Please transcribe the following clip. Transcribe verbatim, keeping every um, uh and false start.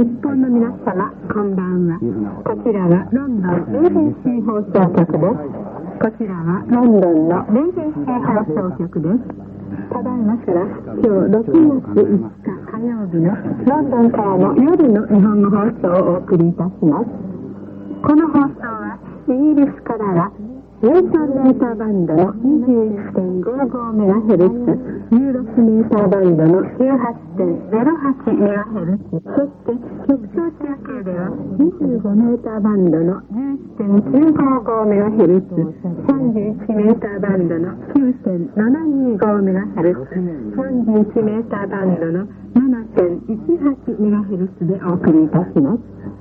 日本の皆様、こんばんは。こちらはロンドン エービーシー 放送局です。こちらはロンドンの エービーシー 放送局です。ただいまから今日ろくがついつか火曜日のロンドンからの夜の日本語放送をお送りいたします。この放送はイギリスからはじゅうさんメーターバンドの にじゅういちてんごごメガヘルツ、じゅうろくメーターバンドの じゅうはちてんゼロはちメガヘルツ、そして局長中継ではにじゅうごメーターバンドの じゅういちてんきゅうごごメガヘルツ、さんじゅういちメーターバンドの きゅうてんななにごメガヘルツ、さんじゅういちメーターバンドの ななてんいちはちメガヘルツ でお送りいたします。